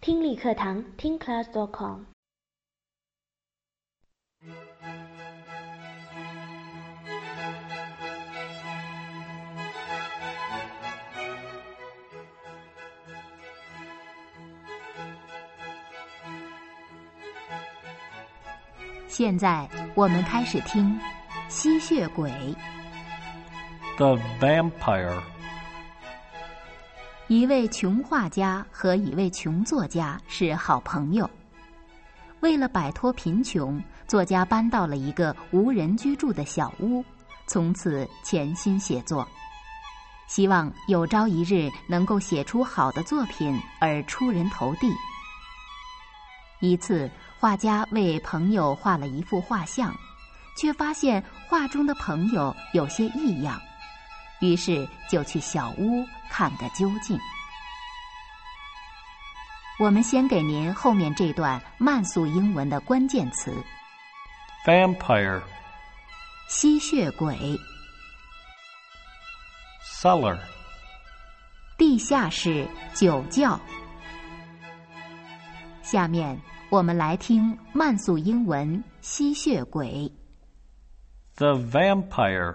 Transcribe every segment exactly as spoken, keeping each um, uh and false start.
听力课堂听 class dot com。 现在我们开始听吸血鬼。 The Vampire。 一位穷画家和一位穷作家是好朋友。为了摆脱贫穷，作家搬到了一个无人居住的小屋，从此潜心写作，希望有朝一日能够写出好的作品而出人头地。一次，画家为朋友画了一幅画像，却发现画中的朋友有些异样，于是就去小屋看个究竟。我们先给您后面这段慢速英文的关键词。 Vampire。 吸血鬼。 Cellar。 地下室酒窖。下面我们来听慢速英文吸血鬼。 The Vampire.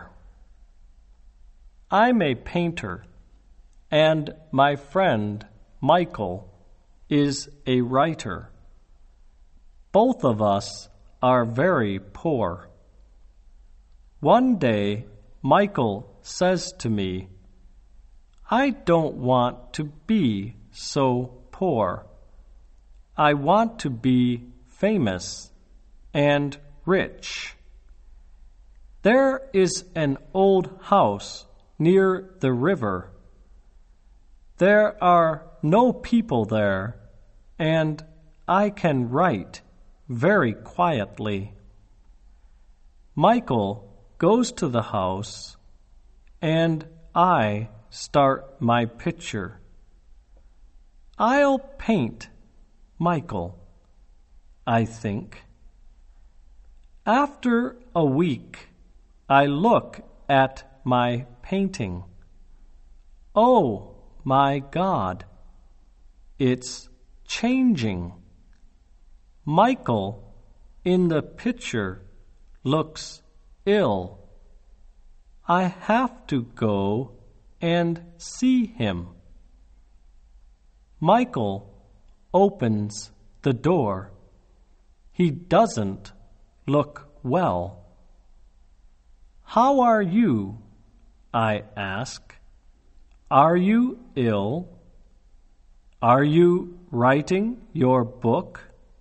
I'm a painter, and my friend Michael is a writer. Both of us are very poor. One day, Michael says to me, I don't want to be so poor. I want to be famous and rich. There is an old house near the river. There are no people there, and I can write very quietly. Michael goes to the house, and I start my picture. I'll paint Michael, I think. After a week, I look at my painting. Oh, my God, it's changing. Michael in the picture looks ill. I have to go and see him. Michael opens the door. He doesn't look well. How are you? I ask. Are you ill? Are you writing your book?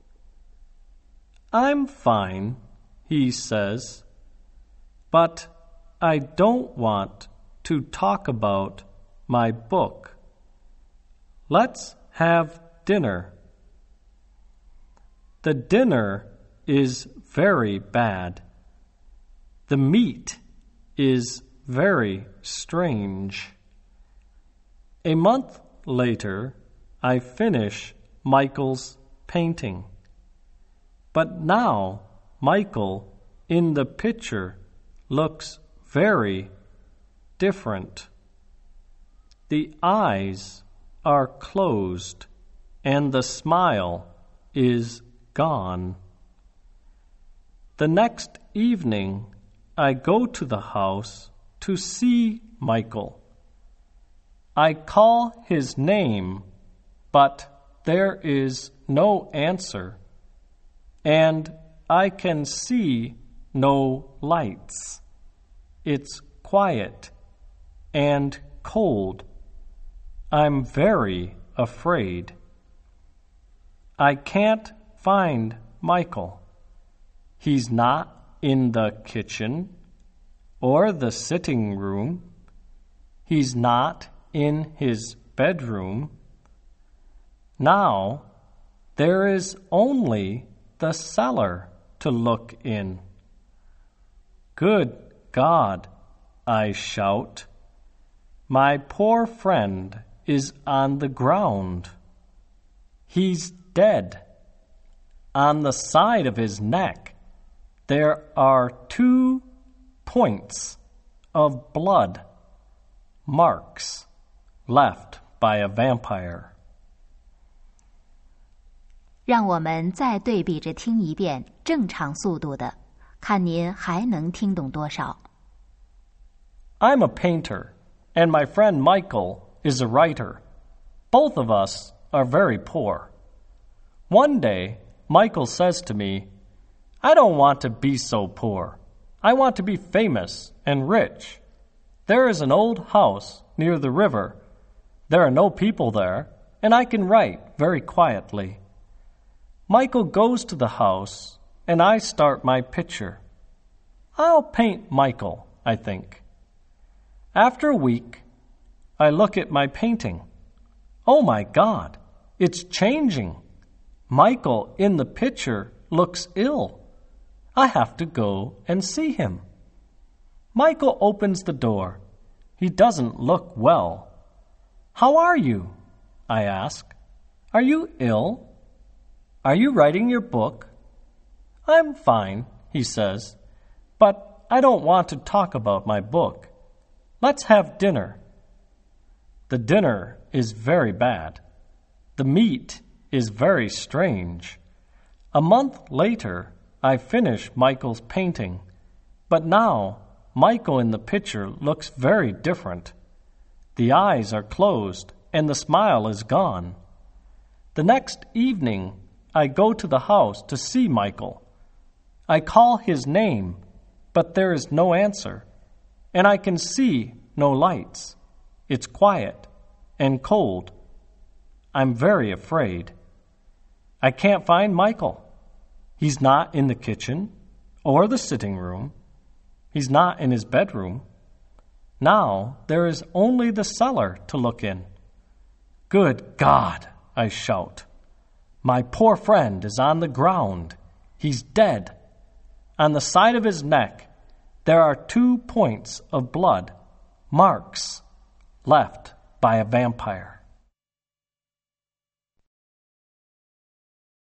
I'm fine, he says, but I don't want to talk about my book. Let's have dinner. The dinner is very bad. The meat is very strange. A month later, I finish Michael's painting. But now Michael in the picture looks very different. The eyes are closed and the smile is gone. The next evening, I go to the house to see Michael. I call his name, but there is no answer, and I can see no lights. It's quiet and cold. I'm very afraid. I can't find Michael. He's not in the kitchen or the sitting room. He's not in his bedroom. Now there is only the cellar to look in. Good God, I shout. My poor friend is on the ground. He's dead. On the side of his neck, there are two points of blood, marks left by a vampire. 让我们再对比着听一遍正常速度的，看您还能听懂多少。 I'm a painter, and my friend Michael is a writer. Both of us are very poor. One day, Michael says to me, I don't want to be so poor. I want to be famous and rich. There is an old house near the river. There are no people there, and I can write very quietly. Michael goes to the house, and I start my picture. I'll paint Michael, I think. After a week, I look at my painting. Oh my God, it's changing. Michael in the picture looks ill. I have to go and see him. Michael opens the door. He doesn't look well. How are you? I ask. Are you ill? Are you writing your book? I'm fine, he says, but I don't want to talk about my book. Let's have dinner. The dinner is very bad. The meat is very strange. A month later, I finish Michael's painting, but now Michael in the picture looks very different. The eyes are closed and the smile is gone. The next evening, I go to the house to see Michael. I call his name, but there is no answer, and I can see no lights. It's quiet and cold. I'm very afraid. I can't find Michael. He's not in the kitchen or the sitting room. He's not in his bedroom. Now there is only the cellar to look in. Good God, I shout. My poor friend is on the ground. He's dead. On the side of his neck, there are two points of blood, marks left by a vampire.